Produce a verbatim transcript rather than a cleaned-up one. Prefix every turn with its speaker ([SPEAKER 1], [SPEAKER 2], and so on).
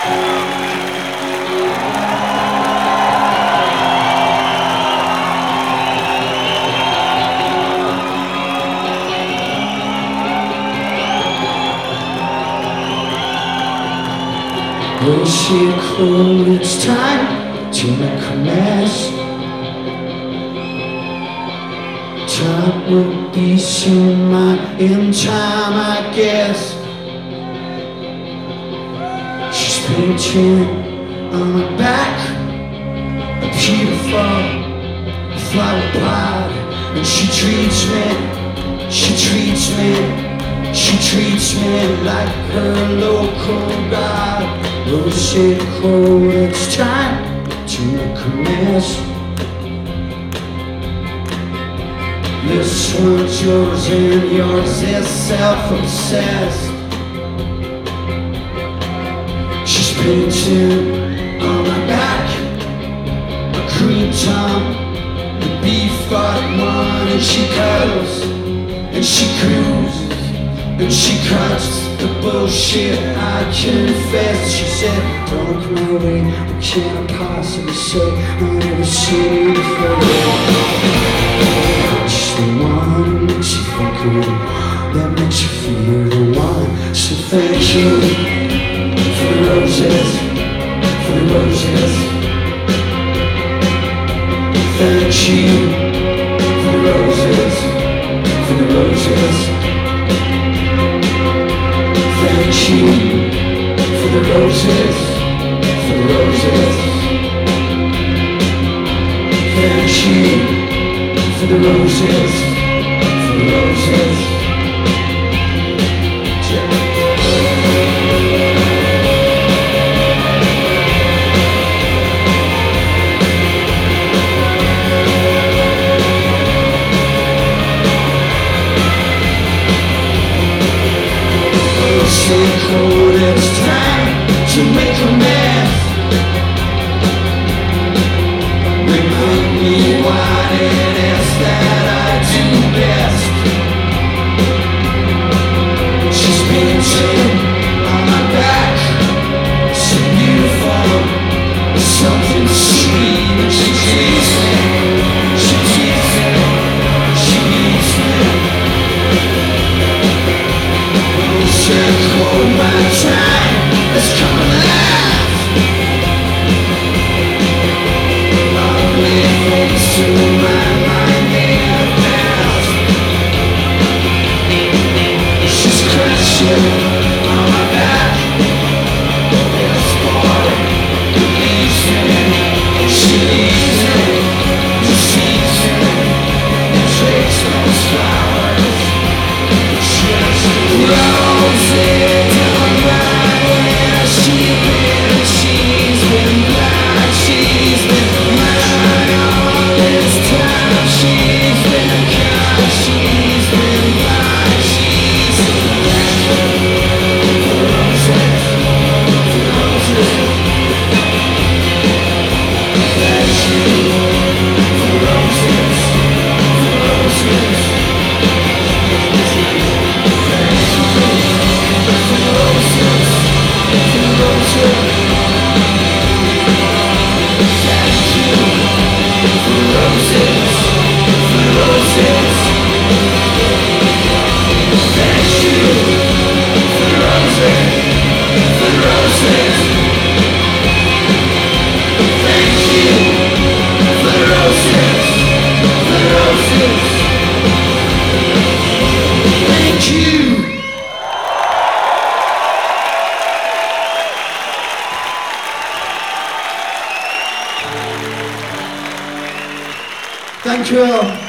[SPEAKER 1] Will she close? It's time to make a mess. Time will be soon, my in time, I guess. She's painting on my back a beautiful flower pot, and she treats me, she treats me. She treats me like her local god. Will she cold? It's time to make a mess. This one's yours and yours is self-obsessed. She's painting on my back a cream tom, the beef one, and she cuddles and she cruises. And she cuts the bullshit, I confess. She said, don't look my way, what can I possibly say? I've never seen you before. Just the one that makes you feel good, that makes you feel the one. So thank you for the roses, for the roses. Thank you for the roses, for the roses. Thank you for the roses, for the roses. Thank you for the roses, for the roses. So cold, it's time to make a mess. Remind me what it is that I do best. She's painting on my back, so beautiful, something sweet. And she teases me, she teases me, she needs me. Circle my time, it's coming last. Lovely things to my mind in the past. She's crashing on my back. This boy believes me, she leaves me, deceives me, and takes those flowers. Just roses on my hair. She's been, she's been blind. She's been mine all this time. She's been kind. She's been blind. She's been roses, roses. Thank you for roses, roses. Thank you all.